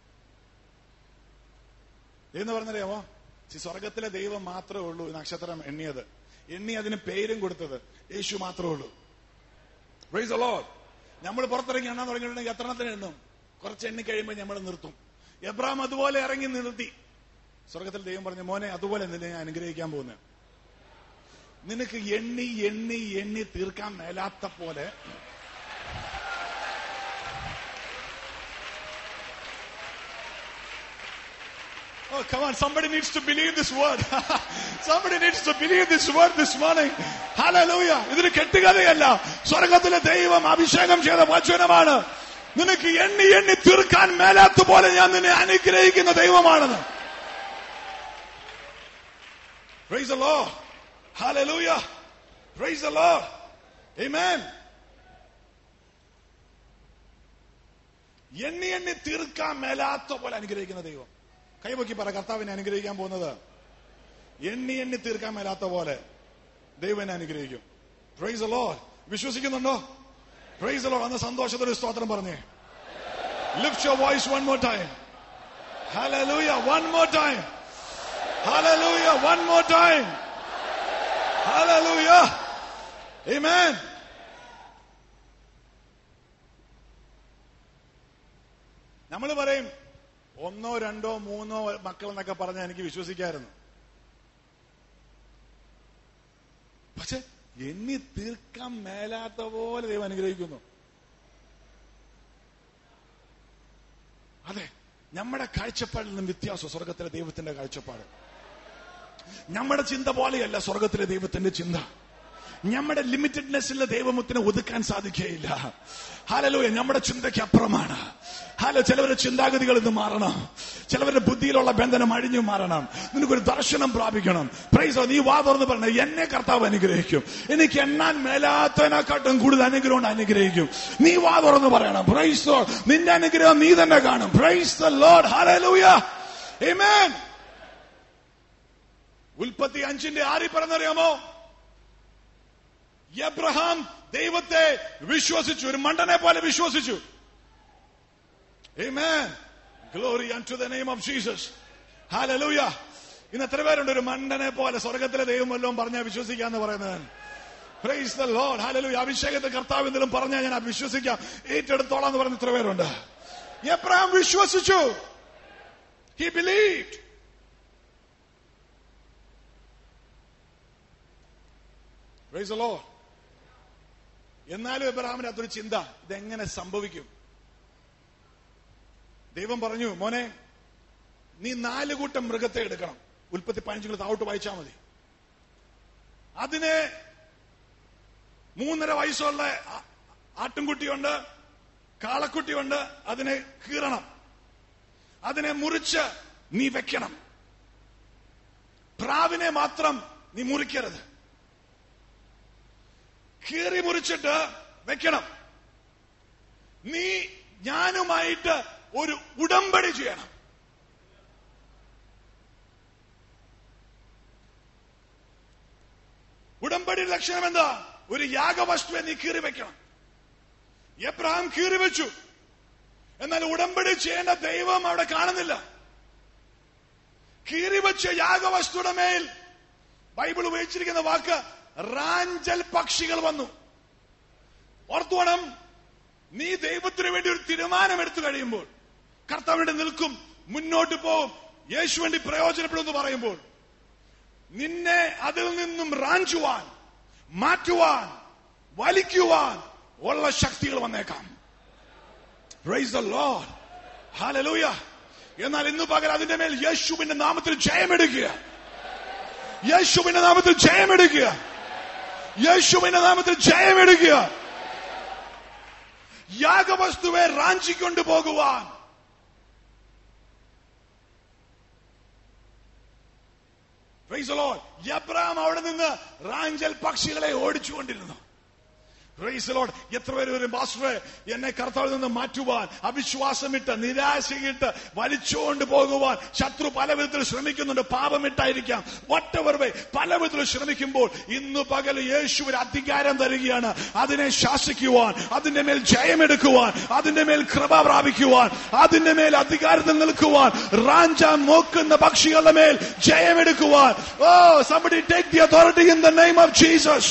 എന്ന് പറഞ്ഞറിയാമോ? സ്വർഗത്തിലെ ദൈവം മാത്രമേ ഉള്ളൂ നക്ഷത്രം എണ്ണിയത്. എണ്ണി അതിന് പേരും കൊടുത്തത് യേശു മാത്രമേ ഉള്ളൂ. Praise the Lord. നമ്മൾ പുറത്തിറങ്ങി എണ്ണാൻ തുടങ്ങിയിട്ടുണ്ടെങ്കിൽ എത്രണ്ണത്തിന് എണ്ണും? കുറച്ച് എണ്ണി കഴിയുമ്പോൾ നമ്മൾ നിർത്തും. എബ്രാം അതുപോലെ ഇറങ്ങി നിർത്തി. സ്വർഗത്തിൽ ദൈവം പറഞ്ഞു, മോനെ അതുപോലെ നിന്നെ ഞാൻ അനുഗ്രഹിക്കാൻ പോകുന്നത്. നിനക്ക് എണ്ണി എണ്ണി എണ്ണി തീർക്കാൻ മേലാത്ത പോലെ Oh, come on, somebody needs to believe this word. Somebody needs to believe this word this morning. Hallelujah. ഇതൊരു കെട്ടുകഥയല്ല, സ്വർഗത്തിലെ ദൈവം അഭിഷേകം ചെയ്ത വചനമാണ്. നിനക്ക് എണ്ണി എണ്ണി തീർക്കാൻ മേലാത്ത പോലെ ഞാൻ നിന്നെ അനുഗ്രഹിക്കുന്ന ദൈവമാണെന്ന്. Praise the Lord. Hallelujah. Praise the Lord. Amen. എണ്ണി എണ്ണി തീർക്കാൻ മേലാത്ത പോലെ അനുഗ്രഹിക്കുന്ന ദൈവം. കൈപൊക്കി പറ, കർത്താവിനെ അനുഗ്രഹിക്കാൻ പോകുന്നത് എണ്ണി എണ്ണി തീർക്കാൻ മേലാത്ത പോലെ ദൈവനെ അനുഗ്രഹിക്കും. Praise the Lord. വിശ്വസിക്കുന്നുണ്ടോ? Praise the Lord. അന്ന് സന്തോഷത്തോടെ സ്തോത്രം പറഞ്ഞേ. Lift your voice one more time. Hallelujah. One more time. Hallelujah. One more time. Hallelujah. Amen. നമ്മൾ പറയും ഒന്നോ രണ്ടോ മൂന്നോ മക്കൾ എന്നൊക്കെ പറഞ്ഞാൽ എനിക്ക് വിശ്വസിക്കായിരുന്നു. പക്ഷെ എണ്ണി തീർക്കാൻ മേലാത്ത പോലെ ദൈവം അനുഗ്രഹിക്കുന്നു. അതെ, നമ്മുടെ കാഴ്ചപ്പാടിൽ നിന്നും വ്യത്യാസം സ്വർഗത്തിലെ ദൈവത്തിന്റെ കാഴ്ചപ്പാട്. നമ്മുടെ ചിന്ത പോലെയല്ല സ്വർഗത്തിലെ ദൈവത്തിന്റെ ചിന്ത. നമ്മുടെ ലിമിറ്റഡ്നെസ്സിലെ ദൈവത്തിന് ഒതുക്കാൻ സാധിക്കുകയില്ല. ഹല്ലേലൂയ. നമ്മുടെ ചിന്തയ്ക്ക് അപ്പുറമാണ്. ഹലോ, ചിലവരുടെ ചിന്താഗതികൾ ഇന്ന് മാറണം. ചിലവരുടെ ബുദ്ധിയിലുള്ള ബന്ധനം അഴിഞ്ഞു മാറണം. നിനക്കൊരു ദർശനം പ്രാപിക്കണം. പ്രൈസ്. നീ വാ തുറന്ന് പറഞ്ഞ എന്നെ കർത്താവ് അനുഗ്രഹിക്കും, എനിക്ക് എണ്ണാൻ മേലാത്തതിനെക്കാട്ടും കൂടുതൽ അനുഗ്രഹം അനുഗ്രഹിക്കും. നീ വാ തുറന്ന് പറയണം. Praise the lord. നിന്റെ അനുഗ്രഹം നീ തന്നെ കാണും. Praise the lord. ഹല്ലേലൂയ. ആമേൻ. ഉൽപ്പത്തി അഞ്ചിന്റെ ആറിൽ പറഞ്ഞറിയാമോ? എബ്രഹാം ദൈവത്തെ വിശ്വസിച്ചു, ഒരു മണ്ടനെ പോലെ വിശ്വസിച്ചു. Amen. Glory unto the name of Jesus. Hallelujah. ഇന്ന് എത്ര പേരുണ്ട് ഒരു മണ്ടനെ പോലെ സ്വർഗത്തിലെ ദൈവം വല്ലതും പറഞ്ഞാൽ വിശ്വസിക്കാന്ന് പറയുന്നത്? Praise the Lord. Hallelujah. അഭിഷേകത്തെ കർത്താവ് എന്തെങ്കിലും പറഞ്ഞാൽ ഞാൻ വിശ്വസിക്കാം, ഏറ്റെടുത്തോളാം എന്ന് പറഞ്ഞ എത്ര പേരുണ്ട്? എബ്രഹാം വിശ്വസിച്ചു. He believed. Praise the Lord. എന്നാലും എബ്രഹാമിന് അതൊരു ചിന്ത, ഇതെങ്ങനെ സംഭവിക്കും? ദൈവം പറഞ്ഞു, മോനെ നീ നാല് കൂട്ടം മൃഗത്തെ എടുക്കണം. ഉൽപ്പത്തി പതിനഞ്ച് താവോട്ട് വായിച്ചാൽ മതി. അതിന് മൂന്നര വയസ്സുള്ള ആട്ടിൻകുട്ടിയുണ്ട്, കാളക്കുട്ടിയുണ്ട്. അതിനെ കീറണം, അതിനെ മുറിച്ച് നീ വെക്കണം. പ്രാവിനെ മാത്രം നീ മുറിക്കരുത്, കീറി മുറിച്ചിട്ട് വെക്കണം. നീ ഞാനുമായിട്ട് ഒരു ഉടമ്പടി ചെയ്യണം. ഉടമ്പടി ലക്ഷണം എന്താ? ഒരു യാഗവസ്തുവെ നീ കീറി വെക്കണം. എബ്രഹാം കീറി വെച്ചു. എന്നാൽ ഉടമ്പടി ചെയ്യേണ്ട ദൈവം അവിടെ കാണുന്നില്ല. കീറി വെച്ച യാഗവസ്തുയുടെ മേൽ ബൈബിൾ ഉപയോഗിച്ചിരിക്കുന്ന വാക്ക് റാഞ്ചൽ പക്ഷികൾ വന്നു. ഓർത്തോണം, നീ ദൈവത്തിന് വേണ്ടി ഒരു തീരുമാനം എടുത്തു കഴിയുമ്പോൾ, കർത്താവിന്റെ നിൽക്കും, മുന്നോട്ട് പോകും, യേശു വേണ്ടി പ്രയോജനപ്പെടുമെന്ന് പറയുമ്പോൾ, നിന്നെ അതിൽ നിന്നും റാഞ്ചുവാൻ, മാറ്റുവാൻ, വലിക്കുവാൻ ഉള്ള ശക്തികൾ വന്നേക്കാം. Praise the lord. ഹല്ലേലൂയ. എന്നാൽ ഇന്ന് പകൽ അതിന്റെ മേൽ യേശുവിന്റെ നാമത്തിൽ ജയമെടുക്കുക. യേശുവിന്റെ നാമത്തിൽ ജയമെടുക്കുക. യേശുവിന്റെ നാമത്തിൽ ജയമെടുക്കുക. യാഗവസ്തുവെ റാഞ്ചിക്കൊണ്ടു പോകുവാൻ പ്രൈസ് ദി ലോർഡ്. എബ്രഹാം അവിടെ നിന്ന് റാഞ്ചൽ പക്ഷികളെ ഓടിച്ചുകൊണ്ടിരുന്നു. Price the Lord. എത്ര പേര് വരും, പാസ്റ്ററെ എന്നെ കർത്താവിൽ നിന്ന് മാറ്റുവാൻ, അവിശ്വാസമിട്ട് നിരാശയിട്ട് വലിച്ചുകൊണ്ട് പോകുവാൻ ശത്രു പല വിധത്തിൽ ശ്രമിക്കുന്നുണ്ട്. പാപമിട്ടായിരിക്കാം, വട്ടവർ വേ പല വിധത്തിൽ ശ്രമിക്കുമ്പോൾ ഇന്ന് പകൽ യേശുവിന് അധികാരം തരികയാണ്. അതിനെ ശാസിക്കുവാൻ, അതിന്റെ മേൽ ജയമെടുക്കുവാൻ, അതിന്റെ മേൽ കൃപ പ്രാപിക്കുവാൻ, അതിന്റെ മേൽ അധികാരത്തിൽ നിൽക്കുവാൻ, റാഞ്ചാൻ നോക്കുന്ന പക്ഷികളുടെ മേൽ ജയമെടുക്കുവാൻ. ഓ, somebody take the authority in the name of Jesus.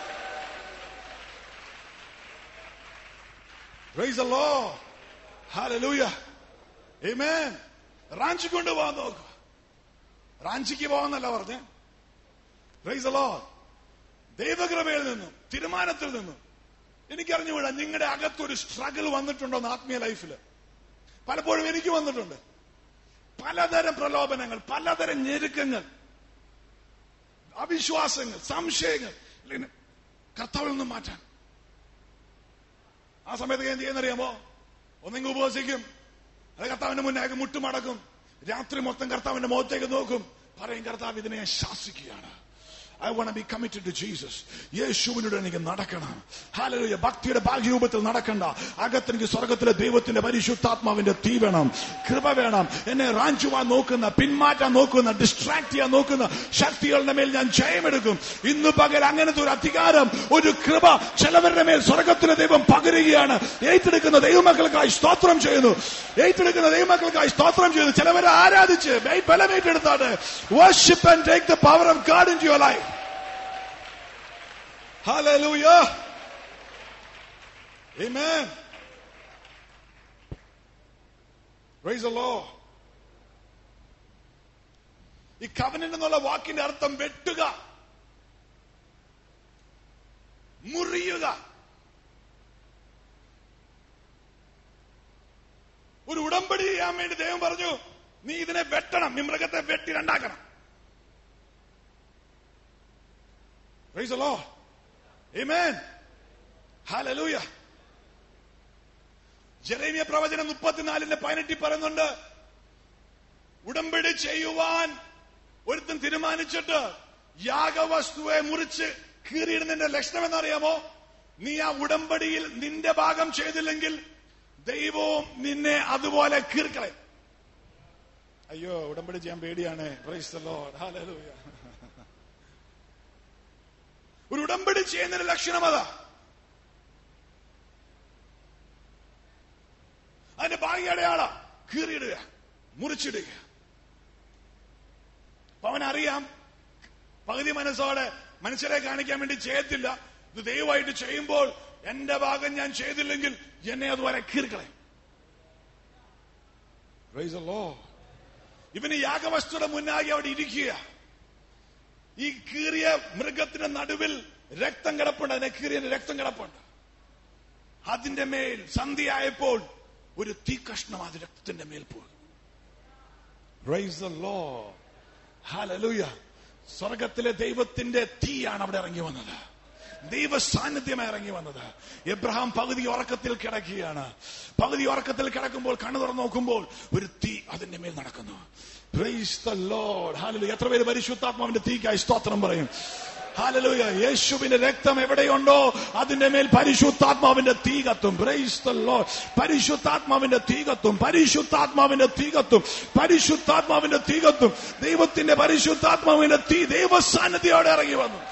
Praise the Lord. Hallelujah. Amen. റാഞ്ചിക്കൊണ്ട് പോകാൻ നോക്കുക. റാഞ്ചിക്ക് പോകാന്നല്ല പറഞ്ഞേ. Praise the Lord. ദൈവകൃപയിൽ നിന്നും തീരുമാനത്തിൽ നിന്നും എനിക്കറിഞ്ഞുകൂടാ നിങ്ങളുടെ അകത്തൊരു സ്ട്രഗിൾ വന്നിട്ടുണ്ടോ ആത്മീയ ലൈഫിൽ? പലപ്പോഴും എനിക്ക് വന്നിട്ടുണ്ട്. പലതരം പ്രലോഭനങ്ങൾ, പലതരം ഞെരുക്കങ്ങൾ, അവിശ്വാസങ്ങൾ, സംശയങ്ങൾ കർത്താവിൽ നിന്നും മാറ്റാൻ. ആ സമയത്ത് ഞാൻ ചെയ്യുന്നറിയാമോ? ഒന്നെങ്കിൽ ഉപവസിക്കും, അത് കർത്താവിന്റെ മുന്നേക്ക് മുട്ടുമടക്കും, രാത്രി മൊത്തം കർത്താവിന്റെ മുഖത്തേക്ക് നോക്കും, പറയും കർത്താവ് ഇതിനെ ഞാൻ ശാസിക്കുകയാണ്. I want to be committed to Jesus. യേശുവിനോട് എനിക്ക് നടക്കണം. ഹല്ലേലൂയ. ഭക്തിയുടെ ഭാഗ്യരൂപത്തിൽ നടക്കണ്ട. അകത്തെനിക്ക് സ്വർഗത്തിലെ ദൈവത്തിന്റെ പരിശുദ്ധാത്മാവിന്റെ തീ വേണം, കൃപ വേണം. എന്നെ റാഞ്ചുവാൻ നോക്കുന്ന, പിന്മാറ്റാൻ നോക്കുന്ന, ഡിസ്ട്രാക്ട് ചെയ്യാൻ നോക്കുന്ന ശക്തികളുടെ മേൽ ഞാൻ ജയമെടുക്കും. ഇന്ന് പകൽ അങ്ങനത്തെ ഒരു അധികാരം, ഒരു കൃപ ചിലവരുടെ മേൽ സ്വർഗത്തിലെ ദൈവം പകരുകയാണ്. ഏറ്റെടുക്കുന്ന ദൈവമക്കൾക്കായി സ്തോത്രം ചെയ്യുന്നു. ഏറ്റെടുക്കുന്ന ദൈവമക്കൾക്കായി സ്തോത്രം ചെയ്യുന്നു. ചിലവരെ ആരാധിച്ച് ബലമേറ്റെടുത്താണ്. Worship and take the power of God into your life. Hallelujah. Amen. Praise the Lord. ഈ കവനന്റ് എന്നുള്ള വാക്കിന്റെ അർത്ഥം വെട്ടുക, മുറിയുക. ഒരു ഉടമ്പടി ചെയ്യാൻ വേണ്ടി ദൈവം പറഞ്ഞു, നീ ഇതിനെ വെട്ടണം, ഈ മൃഗത്തെ വെട്ടി രണ്ടാക്കണം. Praise the Lord. Amen. Hallelujah. Jeremiah പ്രവചനം മുപ്പത്തിനാലിന്റെ പതിനെട്ടിൽ പറയുന്നുണ്ട്, ഉടമ്പടി ചെയ്യുവാൻ ഒരുത്തൻ തീരുമാനിച്ചിട്ട് യാഗവസ്തുവെ മുറിച്ച് കീറിയിടുന്നതിന്റെ ലക്ഷണം എന്നറിയാമോ? നീ ആ ഉടമ്പടിയിൽ നിന്റെ ഭാഗം ചെയ്തില്ലെങ്കിൽ ദൈവവും നിന്നെ അതുപോലെ കീർക്കളയും. അയ്യോ, ഉടമ്പടി ചെയ്യാൻ പേടിയാണ്. Praise the Lord. Hallelujah. ഒരു ഉടമ്പടി ചെയ്യുന്നതിന്റെ ലക്ഷണം അതാ. അതിന്റെ ഭാഗ്യടയാള കീറിയിടുക, മുറിച്ചിടുക. അപ്പൊ അവനറിയാം, പകുതി മനസ്സോടെ മനുഷ്യരെ കാണിക്കാൻ വേണ്ടി ചെയ്യത്തില്ല. ഇത് ദൈവമായിട്ട് ചെയ്യുമ്പോൾ എന്റെ ഭാഗം ഞാൻ ചെയ്തില്ലെങ്കിൽ എന്നെ അതുവരെ കീറിക്കളയും. Praise the Lord. ഇവന് യാഗവസ്തുയുടെ മുന്നാകെ അവിടെ ഇരിക്കുക. ഈ കീറിയ മൃഗത്തിന്റെ നടുവിൽ രക്തം കിടപ്പുണ്ട്. അതിനെ കീറിയ രക്തം കിടപ്പുണ്ട്. അതിന്റെ മേൽ സന്ധ്യയായപ്പോൾ ഒരു തീ കഷ്ണം അത് രക്തത്തിന്റെ മേൽ പോയി. Praise the Lord. Hallelujah. സ്വർഗത്തിലെ ദൈവത്തിന്റെ തീയാണ് അവിടെ ഇറങ്ങി വന്നത്. ദൈവ സാന്നിധ്യമായി ഇറങ്ങി വന്നത്. എബ്രഹാം പകുതി ഉറക്കത്തിൽ കിടക്കുകയാണ്. പകുതി ഉറക്കത്തിൽ കിടക്കുമ്പോൾ കണ്ണു തുറന്ന് നോക്കുമ്പോൾ ഒരു തീ അതിന്റെ മേൽ നടക്കുന്നു. Praise the Lord. Hallelujah. എത്ര പേര് പരിശുദ്ധാത്മാവിന്റെ തീക്കായി സ്തോത്രം പറയും? ഹല്ലേലൂയ. യേശുവിന്റെ രക്തം എവിടെയുണ്ടോ അതിന്റെ മേൽ പരിശുദ്ധാത്മാവിന്റെ തീ കത്തും. Praise the Lord. പരിശുദ്ധാത്മാവിന്റെ തീ കത്തും. പരിശുദ്ധാത്മാവിന്റെ തീ കത്തും. പരിശുദ്ധാത്മാവിന്റെ തീ കത്തും. ദൈവത്തിന്റെ പരിശുദ്ധാത്മാവിന്റെ തീ ദൈവ സാന്നിധ്യത്തോടെ ഇറങ്ങി വന്നു.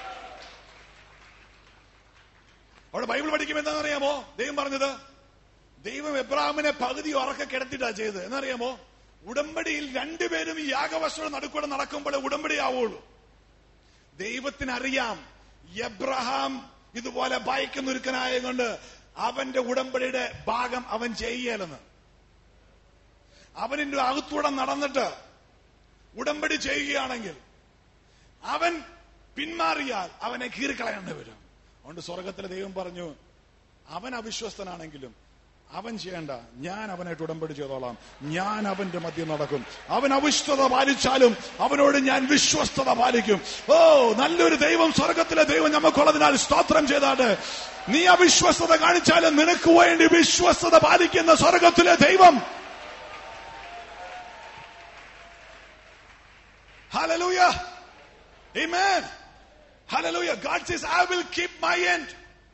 അവിടെ ബൈബിൾ പഠിക്കുമ്പോൾ എന്താണെന്നറിയാമോ ദൈവം പറഞ്ഞത്? ദൈവം എബ്രാഹിമിനെ പകുതി ഉറക്ക കിടത്തിട്ടാ ചെയ്തത്. എന്നറിയാമോ? ഉടമ്പടിയിൽ രണ്ടുപേരും ഈ യാഗവസ്തുയുടെ നടുക്കൂടെ നടക്കുമ്പോഴേ ഉടമ്പടി ആവുള്ളൂ. ദൈവത്തിനറിയാം എബ്രഹാം ഇതുപോലെ ഭയക്കുന്നൊരുക്കനായ കൊണ്ട് അവന്റെ ഉടമ്പടിയുടെ ഭാഗം അവൻ ചെയ്യലെന്ന്. അവനിന്റെ അകത്തൂടെ നടന്നിട്ട് ഉടമ്പടി ചെയ്യുകയാണെങ്കിൽ അവൻ പിന്മാറിയാൽ അവനെ കീറിക്കളയേണ്ടി വരും. അതുകൊണ്ട് സ്വർഗത്തിലെ ദൈവം പറഞ്ഞു, അവൻ അവിശ്വസ്തനാണെങ്കിലും അവൻ ചെയ്യേണ്ട, ഞാൻ അവനായിട്ട് ഉടമ്പടി ചെയ്തോളാം. ഞാൻ അവന്റെ മധ്യം നടക്കും. അവൻ അവിശ്വസ്തത പാലിച്ചാലും അവനോട് ഞാൻ വിശ്വസ്തത പാലിക്കും. ഓ, നല്ലൊരു ദൈവം, സ്വർഗത്തിലെ ദൈവം നമുക്കുള്ളതിനാൽ സ്തോത്രം ചെയ്താട്ട്. നീ അവിശ്വസ്തത കാണിച്ചാലും നിനക്ക് വേണ്ടി വിശ്വസ്തത പാലിക്കുന്ന സ്വർഗത്തിലെ ദൈവം. Hallelujah. Amen. Hallelujah. God says, I will keep my end.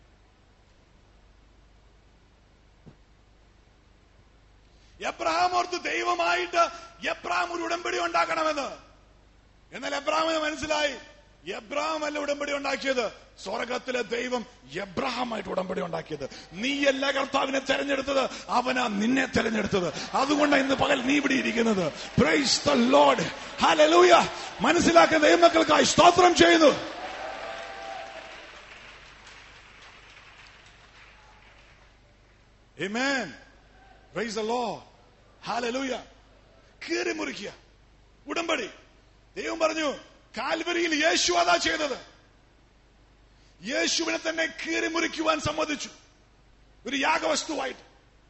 Abraham ഓർത്ത് ദൈവമായിട്ട് എബ്രഹാം ഒരു ഉടമ്പടി ഉണ്ടാക്കണമെന്ന്. എന്നാൽ എബ്രഹാമിന് മനസ്സിലായി, എബ്രഹാം അല്ല ഉടമ്പടി ഉണ്ടാക്കിയത്, സ്വർഗത്തിലെ ദൈവം എബ്രഹാമായിട്ട് ഉടമ്പടി ഉണ്ടാക്കിയത്. നീയല്ല കർത്താവിനെ തെരഞ്ഞെടുത്തത്, അവനാ നിന്നെ തെരഞ്ഞെടുത്തത്. അതുകൊണ്ടാണ് ഇന്ന് പകൽ നീ ഇവിടെ ഇരിക്കുന്നത്. Praise the Lord. Hallelujah. മനസ്സിലാക്കുന്ന ദൈവമക്കൾക്കായി സ്തോത്രം ചെയ്യുന്നു. Amen. Praise the Lord. Hallelujah. കീറി മുറിക്കുക ഉടമ്പടി. ദൈവം പറഞ്ഞു, കാൽവരിയിൽ യേശു അതാ ചെയ്തത്. യേശുവിനെ തന്നെ കീറി മുറിക്കുവാൻ സമ്മതിച്ചു ഒരു യാഗവസ്തുവായിട്ട്.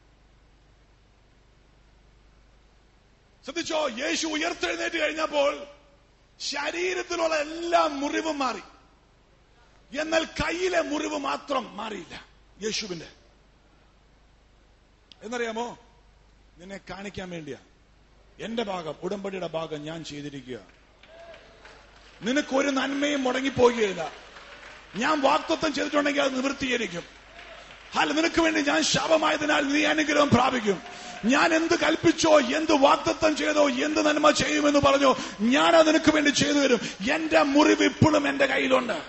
ശ്രദ്ധിച്ചോ, യേശു ഉയർത്തെഴുന്നേറ്റ് കഴിഞ്ഞപ്പോൾ ശരീരത്തിലുള്ള എല്ലാ മുറിവും മാറി. എന്നാൽ കയ്യിലെ മുറിവ് മാത്രം മാറിയില്ല യേശുവിന്റെ. എന്നറിയാമോ? നിന്നെ കാണിക്കാൻ വേണ്ടിയാ എന്റെ ഭാഗം, ഉടമ്പടിയുടെ ഭാഗം ഞാൻ ചെയ്തിരിക്കുക. നിനക്കൊരു നന്മയും മുടങ്ങിപ്പോകുകയില്ല. ഞാൻ വാഗ്ദത്തം ചെയ്തിട്ടുണ്ടെങ്കിൽ അത് നിവൃത്തീകരിക്കും. അല്ല, നിനക്ക് വേണ്ടി ഞാൻ ശാപമായതിനാൽ നീ അനുഗ്രഹം പ്രാപിക്കും. ഞാൻ എന്ത് കൽപ്പിച്ചോ, എന്ത് വാഗ്ദത്തം ചെയ്തോ, എന്ത് നന്മ ചെയ്യുമെന്ന് പറഞ്ഞോ, ഞാനത് നിനക്ക് വേണ്ടി ചെയ്തു തരും. എന്റെ മുറിവ് ഇപ്പോഴും എന്റെ കയ്യിലുണ്ട്.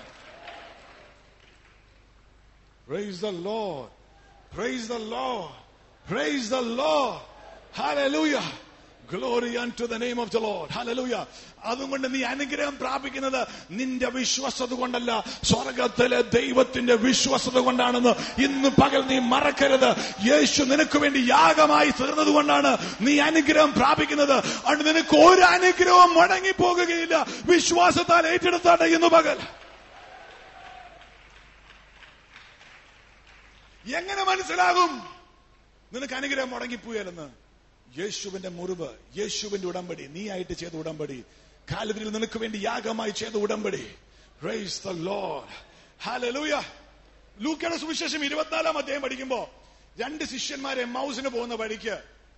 Praise the Lord. Praise the Lord. Praise the Lord. Hallelujah. Glory unto the name of the Lord. Hallelujah. അതുകൊണ്ട് നീ അനുഗ്രഹം പ്രാപിക്കുന്നത് നിന്റെ വിശ്വസത കൊണ്ടല്ല, സ്വർഗത്തിലെ ദൈവത്തിന്റെ വിശ്വസത കൊണ്ടാണെന്ന് ഇന്ന് പകൽ നീ മറക്കരുത്. യേശു നിനക്ക് വേണ്ടി യാഗമായി തീർന്നത് കൊണ്ടാണ് നീ അനുഗ്രഹം പ്രാപിക്കുന്നത്. അതുകൊണ്ട് നിനക്ക് ഒരു അനുഗ്രഹവും മുടങ്ങിപ്പോകുകയില്ല. വിശ്വാസത്താൽ ഏറ്റെടുത്താണ് ഇന്ന് പകൽ. എങ്ങനെ മനസ്സിലാകും നിനക്ക് അനുഗ്രഹം മുടങ്ങിപ്പോയാലെന്ന്? യേശുവിന്റെ മുറിവ്, യേശുവിന്റെ ഉടമ്പടി, നീ ആയിട്ട് ചെയ്ത ഉടമ്പടി, കാൽവരിയിൽ നിനക്ക് വേണ്ടി യാഗമായി ചെയ്ത ഉടമ്പടി. Praise the Lord. Hallelujah. ലൂക്കയുടെ സുവിശേഷം ഇരുപത്തിനാലാം അധ്യായം പഠിക്കുമ്പോ രണ്ട് ശിഷ്യന്മാരെ എമ്മൗസിന് പോകുന്ന വഴിക്ക്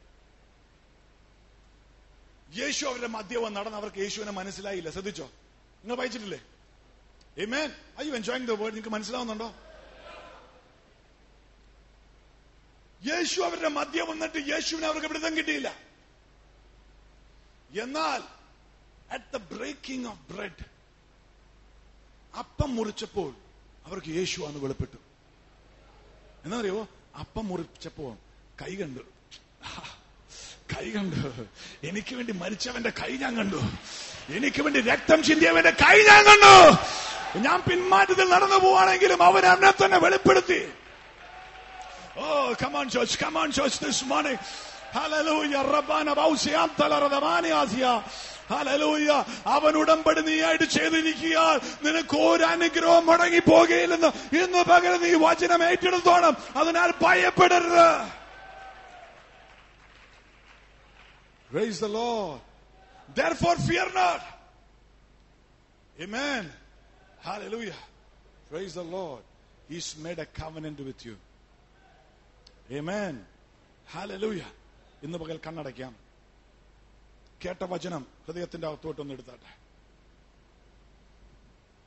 യേശു അവരുടെ മധ്യവും നടന്ന് അവർക്ക് യേശുവിനെ മനസ്സിലായില്ല. ശ്രദ്ധിച്ചോ? നിങ്ങൾ വായിച്ചിട്ടില്ലേ? Amen. Are you enjoying the word? നിങ്ങൾക്ക് മനസ്സിലാവുന്നുണ്ടോ? യേശു അവരുടെ മധ്യം വന്നിട്ട് യേശുവിനെ അവർക്ക് പിടുത്തം കിട്ടിയില്ല. എന്നാൽ at the breaking of bread അപ്പം മുറിച്ചപ്പോൾ അവർക്ക് യേശുവാണ് വെളിപ്പെട്ടു. എന്താ അറിയോ? അപ്പം മുറിച്ചപ്പോ കൈ കണ്ടു, കൈ കണ്ടു. എനിക്ക് വേണ്ടി മരിച്ചവന്റെ കൈ ഞാൻ കണ്ടു. എനിക്ക് വേണ്ടി രക്തം ചിന്തിയവന്റെ കൈ ഞാൻ കണ്ടു. ഞാൻ പിന്മാറ്റത്തിൽ നടന്നു പോവാണെങ്കിലും അവൻ എന്നെ തന്നെ വെളിപ്പെടുത്തി. Oh, come on, church. Come on, church, this morning. Hallelujah. Rabbana bausiantala radamani asia. Hallelujah. അവൻ ഉടമ്പടി നീയായിട്ട് ചെയ്തിരിക്കുക. നിനക്ക് ഒരു അനുഗ്രഹം മുടങ്ങി പോകുകയില്ലെന്ന് ഇന്ന് പകരം നീ വചനം ഏറ്റെടുത്തോണം. അതിനാൽ ഭയപ്പെടരുത്. Praise the Lord. Therefore fear not. Amen. Hallelujah. Praise the Lord. He's made a covenant with you. Amen. Hallelujah. ഇന്ന് പകൽ കണ്ണടയ്ക്കാം. കേട്ട വചനം ഹൃദയത്തിന്റെ അകത്തോട്ടൊന്ന് എടുത്താട്ടെ.